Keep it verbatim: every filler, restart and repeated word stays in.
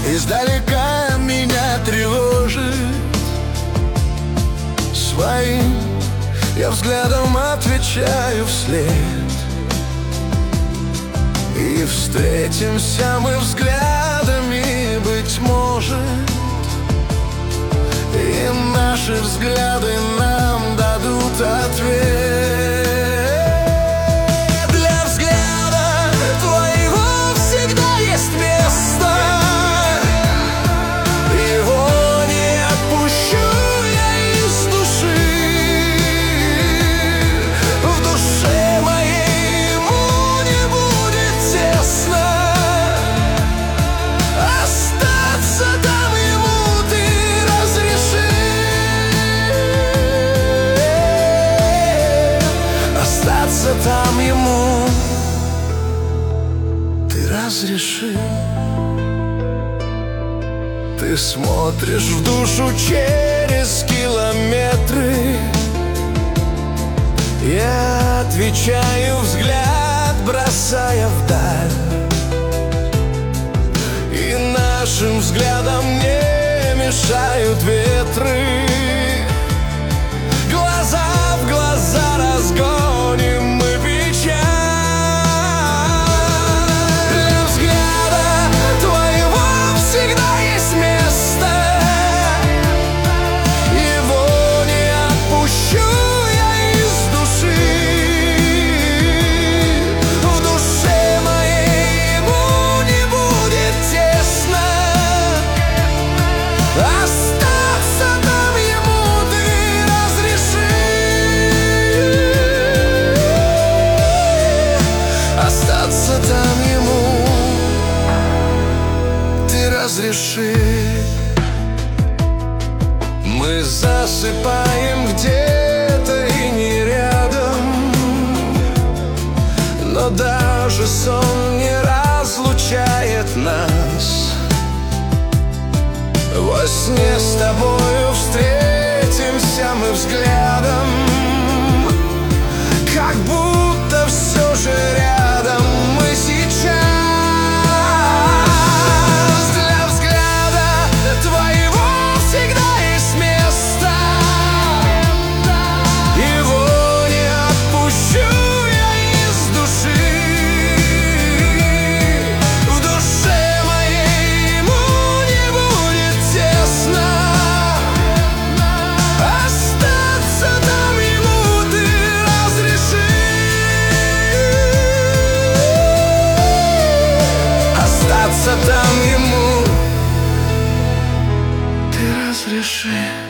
издалека меня тревожит. Своим я взглядом отвечаю вслед, и встретимся мы взглядами, быть может, и наши взгляды нам дадут ответ. Для взгляда твоего всегда есть место, его не отпущу я из души. В душе моей ему не будет тесно, остаться там ему ты разреши. Остаться там ему ты разреши. Ты смотришь в душу через километры, я отвечаю взгляд, бросая вдаль, и нашим взглядам не мешают ветры. Глаза в глаза разгоним мы печаль. Для взгляда твоего всегда есть место, его не отпущу я из души. В душе моей ему не будет тесно, остаться там ему ты разреши. Остаться там ему ты разреши. Мы засыпаем где-то и не рядом, но даже сон не разлучает нас. Во сне с тобою встретимся мы взглядом, как будто все же рядом мы сейчас. Для взгляда твоего всегда есть место, его не отпущу я из души. В душе моей ему не будет тесно, остаться там ему ты разреши. Остаться там ему ты разреши.